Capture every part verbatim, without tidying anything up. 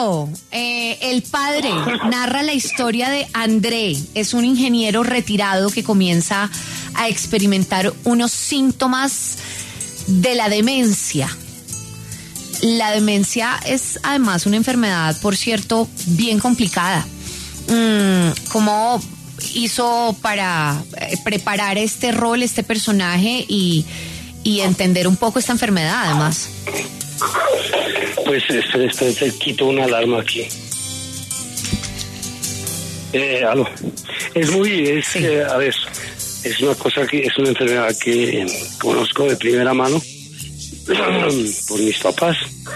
Eh, el padre narra la historia de André. Es un ingeniero retirado que comienza a experimentar unos síntomas de la demencia. La demencia es además una enfermedad, por cierto, bien complicada. Mm, ¿Cómo hizo para eh, preparar este rol, este personaje y, y entender un poco esta enfermedad además? Pues espera, espera, te quito una alarma aquí. Eh, aló. Es muy, es, sí. eh, a ver, es una cosa que, es una enfermedad que eh, conozco de primera mano por mis papás,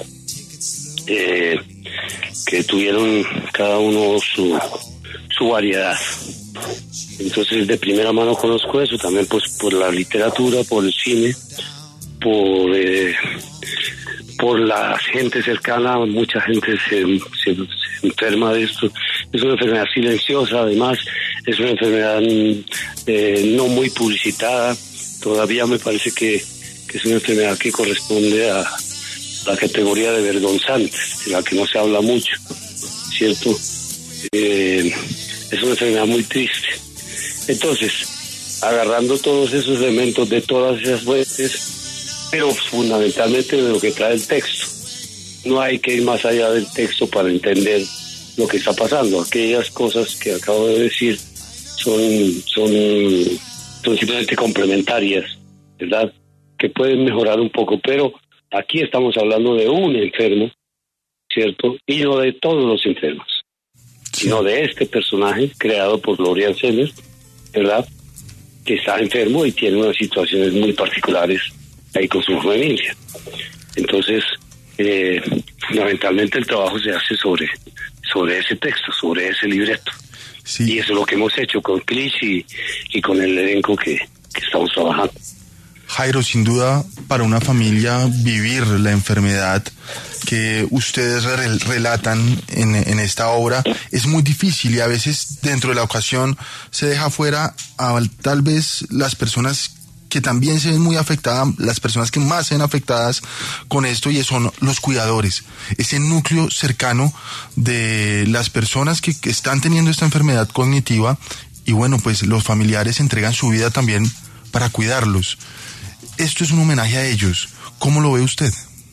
eh, que tuvieron cada uno su, su variedad. Entonces de primera mano conozco eso, también pues por la literatura, por el cine, por eh, por la gente cercana. Mucha gente se, se, se enferma de esto. Es una enfermedad silenciosa, además es una enfermedad eh, no muy publicitada. Todavía me parece que, que es una enfermedad que corresponde a la categoría de vergonzantes, de la que no se habla mucho, ¿cierto? Eh, es una enfermedad muy triste. Entonces, agarrando todos esos elementos de todas esas fuentes, pero fundamentalmente de lo que trae el texto, no hay que ir más allá del texto para entender lo que está pasando. Aquellas cosas que acabo de decir son, son, son simplemente complementarias, ¿verdad? Que pueden mejorar un poco, pero aquí estamos hablando de un enfermo, ¿cierto? Y no de todos los enfermos, sí, sino de este personaje creado por Florian Zeller, ¿verdad? Que está enfermo y tiene unas situaciones muy particulares ahí con su familia. Entonces, eh, fundamentalmente el trabajo se hace sobre, sobre ese texto, sobre ese libreto. Sí. Y eso es lo que hemos hecho con Clich y, y con el elenco que, que estamos trabajando. Jairo, sin duda, para una familia vivir la enfermedad que ustedes re- relatan en, en esta obra es muy difícil, y a veces dentro de la ocasión se deja fuera a tal vez las personas que también se ven muy afectadas, las personas que más se ven afectadas con esto, y son los cuidadores, ese núcleo cercano de las personas que, que están teniendo esta enfermedad cognitiva, y bueno, pues los familiares entregan su vida también para cuidarlos. Esto es un homenaje a ellos. ¿Cómo lo ve usted?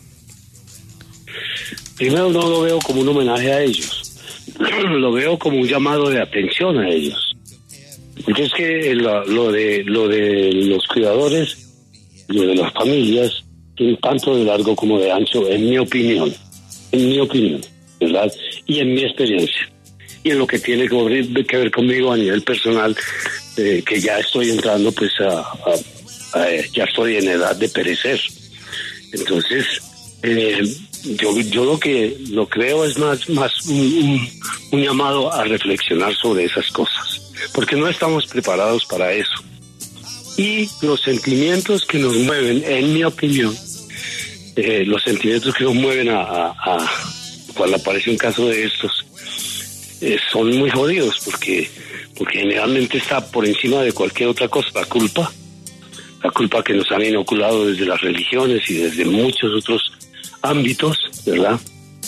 Primero, no lo veo como un homenaje a ellos, lo veo como un llamado de atención a ellos. Porque es que lo, lo de lo de los cuidadores, lo de las familias, tiene tanto de largo como de ancho, en mi opinión, en mi opinión, ¿verdad? Y en mi experiencia. Y en lo que tiene que ver conmigo a nivel personal, eh, que ya estoy entrando pues a, a, a, ya estoy en edad de perecer. Entonces, eh, yo yo lo que lo creo es más, más un, un, un llamado a reflexionar sobre esas cosas, porque no estamos preparados para eso. Y los sentimientos que nos mueven, en mi opinión, eh, los sentimientos que nos mueven a, a, a cuando aparece un caso de estos, eh, son muy jodidos, porque, porque generalmente está por encima de cualquier otra cosa la culpa, la culpa que nos han inoculado desde las religiones y desde muchos otros ámbitos, ¿verdad?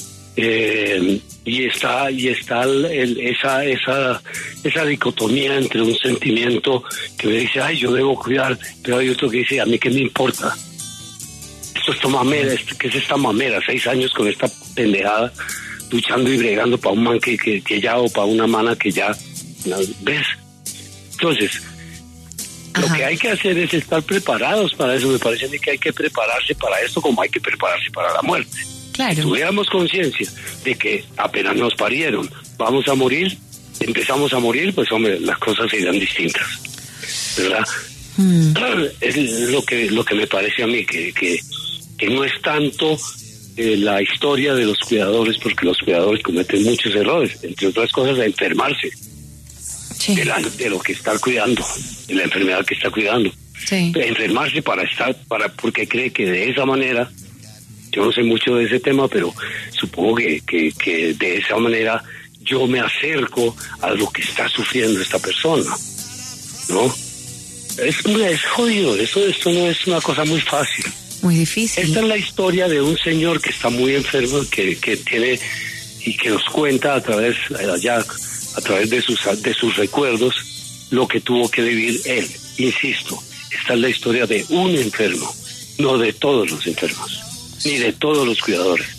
Eh, y está y está el, el, esa esa esa dicotomía entre un sentimiento que me dice, ay, yo debo cuidar, pero hay otro que dice, a mí qué me importa. Esto es mamera, ¿qué es esta mamera? Seis años con esta pendejada, luchando y bregando para un man que, que, que ya, o para una mana que ya, ¿ves? Entonces, Ajá. lo que hay que hacer es estar preparados para eso. Me parece a mí que hay que prepararse para esto como hay que prepararse para la muerte. Claro. Si tuviéramos conciencia de que apenas nos parieron, vamos a morir, empezamos a morir, pues hombre, las cosas serían distintas, ¿verdad? Mm. Es lo que lo que me parece a mí, que, que, que no es tanto eh, la historia de los cuidadores, porque los cuidadores cometen muchos errores, entre otras cosas, a enfermarse sí. de, la, de lo que está cuidando, de la enfermedad que está cuidando. Sí. Enfermarse para estar, para porque cree que de esa manera, yo no sé mucho de ese tema, pero supongo que, que, que de esa manera yo me acerco a lo que está sufriendo esta persona, ¿no? Es, es jodido, eso, esto no es una cosa muy fácil. Muy difícil. Esta es la historia de un señor que está muy enfermo, que, que tiene y que nos cuenta a través, allá, a través de sus, de sus recuerdos, lo que tuvo que vivir él. Insisto, esta es la historia de un enfermo, no de todos los enfermos, ni de todos los cuidadores.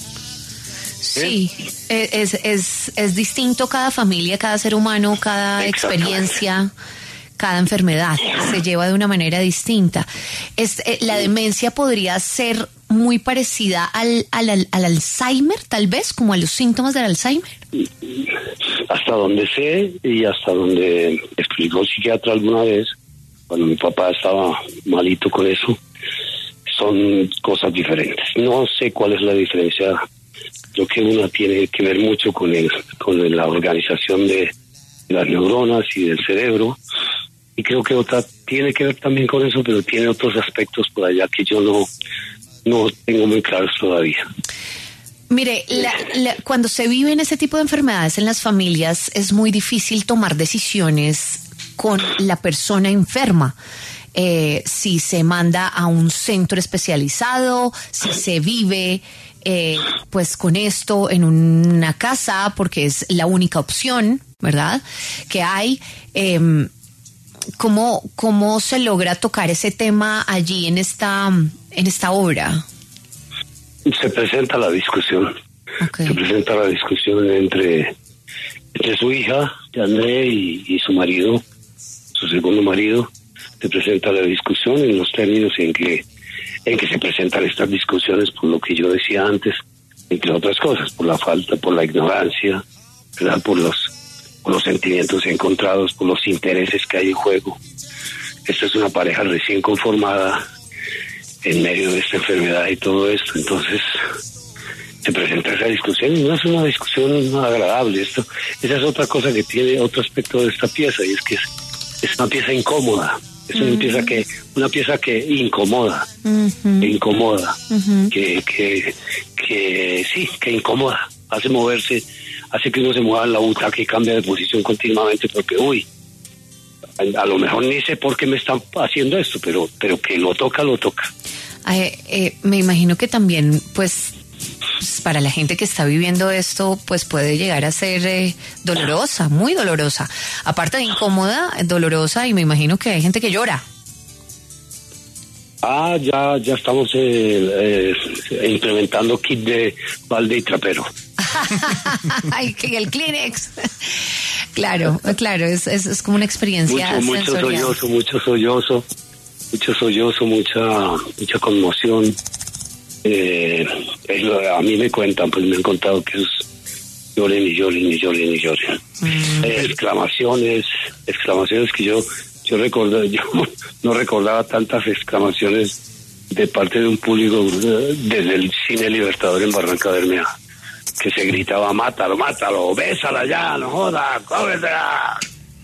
Sí, ¿Eh? es, es, es distinto cada familia, cada ser humano, cada experiencia, cada enfermedad se lleva de una manera distinta. Es, eh, la demencia podría ser muy parecida al, al, al, al Alzheimer, tal vez, como a los síntomas del Alzheimer. Hasta donde sé y hasta donde explicó el psiquiatra alguna vez, cuando mi papá estaba malito con eso, son cosas diferentes. No sé cuál es la diferencia. Creo que una tiene que ver mucho con el, con la organización de las neuronas y del cerebro, y creo que otra tiene que ver también con eso, pero tiene otros aspectos por allá que yo no, no tengo muy claros todavía. Mire, la, la, cuando se viven ese tipo de enfermedades en las familias, es muy difícil tomar decisiones con la persona enferma. Eh, si se manda a un centro especializado, si se vive eh, pues con esto en una casa, porque es la única opción, ¿verdad?, que hay. Eh, ¿cómo, ¿Cómo se logra tocar ese tema allí en esta, en esta obra? Se presenta la discusión. Okay. Se presenta la discusión entre, entre su hija, André, y, y su marido, su segundo marido. Se presenta la discusión en los términos en que en que se presentan estas discusiones, por lo que yo decía antes, entre otras cosas, por la falta, por la ignorancia, ¿verdad?, por los por los sentimientos encontrados, por los intereses que hay en juego. Esta es una pareja recién conformada en medio de esta enfermedad y todo esto, entonces se presenta esa discusión y no es una discusión agradable. Esto, esa es otra cosa que tiene otro aspecto de esta pieza, y es que es, es una pieza incómoda. Es una uh-huh. pieza que una pieza que incomoda, uh-huh. que incomoda, uh-huh. que, que, que sí, que incomoda, hace moverse, hace que uno se mueva en la butaca y cambia de posición continuamente, porque uy, a, a lo mejor ni sé por qué me están haciendo esto, pero, pero que lo toca, lo toca. Eh, eh, me imagino que también, pues, para la gente que está viviendo esto, pues puede llegar a ser eh, dolorosa, muy dolorosa. Aparte de incómoda, dolorosa, y me imagino que hay gente que llora. Ah, ya, ya estamos eh, eh, implementando kit de balde y trapero. Ay, que el Kleenex. Claro, claro, es, es, es como una experiencia mucho, mucho sollozo, mucho sollozo, mucho sollozo, mucha, mucha conmoción. Eh, a mí me cuentan, pues me han contado que es lloren y lloren y lloren y lloren. Mm. Eh, exclamaciones, exclamaciones que yo yo recordaba, yo no recordaba tantas exclamaciones de parte de un público desde el Cine Libertador en Barranca Bermeja, que se gritaba: mátalo, mátalo, bésala ya, no joda, cómetela.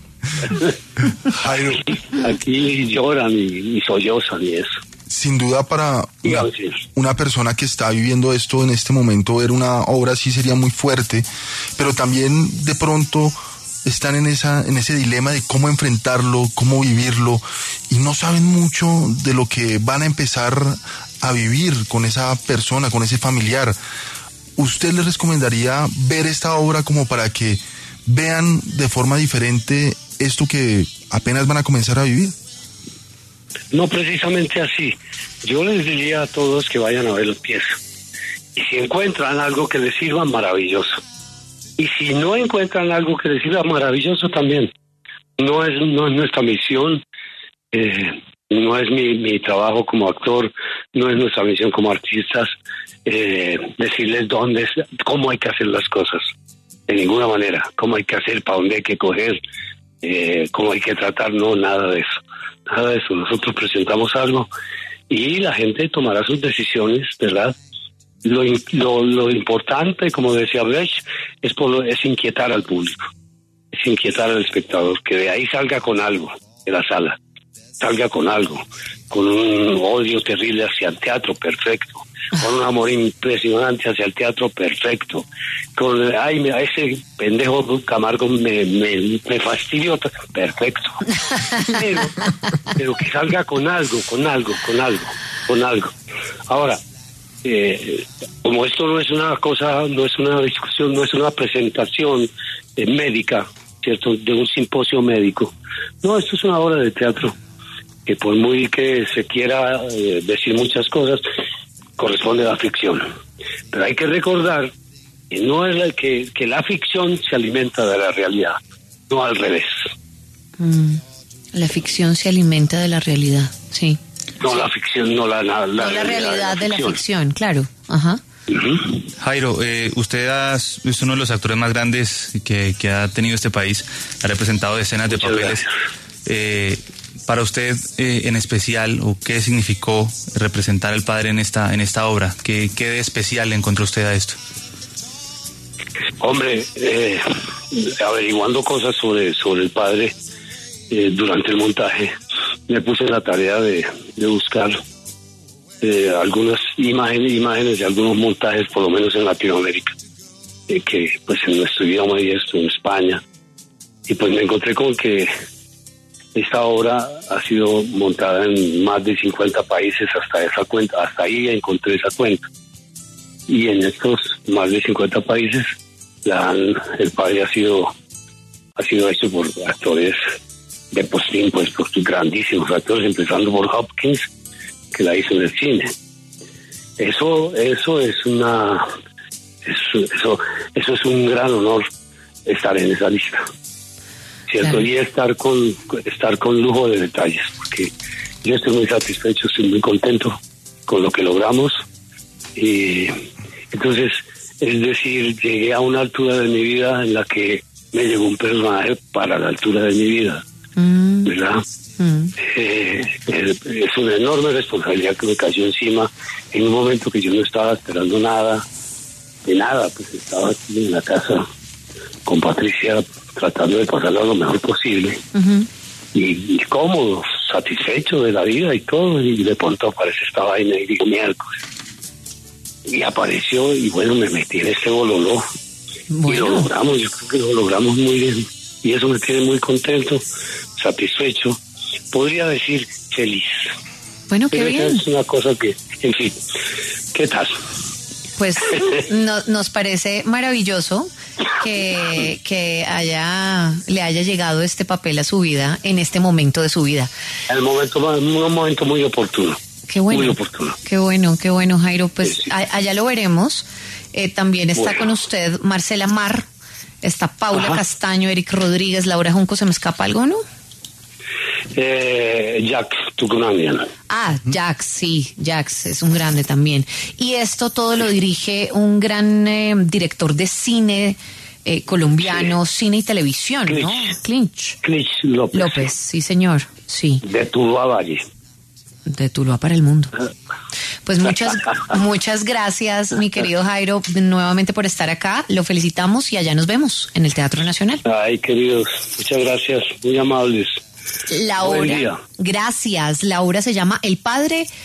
aquí, aquí lloran y, y sollozan y eso. Sin duda, para una, una persona que está viviendo esto en este momento, ver una obra así sería muy fuerte, pero también de pronto están en esa en ese dilema de cómo enfrentarlo, cómo vivirlo, y no saben mucho de lo que van a empezar a vivir con esa persona, con ese familiar. ¿Usted les recomendaría ver esta obra como para que vean de forma diferente esto que apenas van a comenzar a vivir? No precisamente así. Yo les diría a todos que vayan a ver la pieza. Y si encuentran algo que les sirva, maravilloso. Y si no encuentran algo que les sirva, maravilloso también. No es, no es nuestra misión, eh, no es mi, mi trabajo como actor, no es nuestra misión como artistas eh, decirles dónde, cómo hay que hacer las cosas. De ninguna manera. Cómo hay que hacer, para dónde hay que coger, eh, cómo hay que tratar, no, nada de eso. Nada de eso. Nosotros presentamos algo y la gente tomará sus decisiones, ¿verdad? Lo, lo, lo importante, como decía Brecht, es, por lo, es inquietar al público, es inquietar al espectador, que de ahí salga con algo de la sala, salga con algo, con un odio terrible hacia el teatro, perfecto, con un amor impresionante hacia el teatro, perfecto, con, ay, mira, ese pendejo Camargo me, me, me fastidió, perfecto, pero, pero que salga con algo, con algo, con algo, con algo. Ahora, eh, como esto no es una cosa, no es una discusión, no es una presentación eh, médica, ¿cierto? De un simposio médico. No, esto es una obra de teatro que por muy que se quiera eh, decir muchas cosas, corresponde a la ficción. Pero hay que recordar que no es la, que, que la ficción se alimenta de la realidad, no al revés. Mm, la ficción se alimenta de la realidad, sí. No sí. la ficción, no la, la, la, no la realidad, realidad de la, de la ficción, claro. Ajá. Uh-huh. Jairo, eh, usted has, es uno de los actores más grandes que, que ha tenido este país, ha representado decenas de Muchas papeles. Eh, para usted, eh, en especial, ¿o qué significó representar al padre en esta en esta obra? ¿Qué, qué de especial le encontró usted a esto? Hombre, eh, averiguando cosas sobre, sobre el padre eh, durante el montaje, me puse la tarea de, de buscar eh, algunas imágenes, imágenes de algunos montajes, por lo menos en Latinoamérica, eh, que pues en nuestro idioma y esto, en España, y pues me encontré con que esta obra ha sido montada en más de cincuenta países hasta esa cuenta, hasta ahí encontré esa cuenta. Y en estos más de cincuenta países, la, el padre ha sido ha sido hecho por actores de postín, pues por grandísimos actores, empezando por Hopkins, que la hizo en el cine. Eso, eso es una, eso, eso, eso es un gran honor estar en esa lista. ¿Cierto? Claro. Y estar con estar con lujo de detalles, porque yo estoy muy satisfecho, estoy muy contento con lo que logramos. Y entonces, es decir, llegué a una altura de mi vida en la que me llegó un personaje para la altura de mi vida, mm. ¿verdad? Mm. Eh, es una enorme responsabilidad que me cayó encima en un momento que yo no estaba esperando nada, de nada, pues estaba aquí en la casa con Patricia, tratando de pasarlo lo mejor posible, uh-huh. y, y cómodo, satisfecho de la vida y todo, y de pronto aparece esta vaina y digo, miércoles, y apareció, y bueno, me metí en este bololó, bueno. Y lo logramos, yo creo que lo logramos muy bien, y eso me tiene muy contento, satisfecho, podría decir feliz. Bueno, qué Pero bien. Es una cosa que, en fin, ¿qué tal? Pues no, nos parece maravilloso que, que haya le haya llegado este papel a su vida en este momento de su vida. El momento, un momento muy oportuno. Qué bueno. Muy oportuno. Qué bueno, qué bueno, Jairo. Pues sí, sí. A, allá lo veremos. Eh, también está bueno. Con usted Marcela Mar, está Paula Ajá. Castaño, Eric Rodríguez, Laura Junco. ¿Se me escapa algo, no? Eh, Jack Tucunanian. Ah, Jax, sí, Jax es un grande también. Y esto todo lo dirige un gran eh, director de cine eh, colombiano, sí. Cine y televisión, Clinch. ¿no? Clinch. Clinch López. López, sí señor, sí. De Tuluá Valle. De Tuluá para el mundo. Pues muchas, muchas gracias, mi querido Jairo, nuevamente por estar acá. Lo felicitamos y allá nos vemos en el Teatro Nacional. Ay, queridos, muchas gracias, muy amables. La obra, gracias. La obra se llama El Padre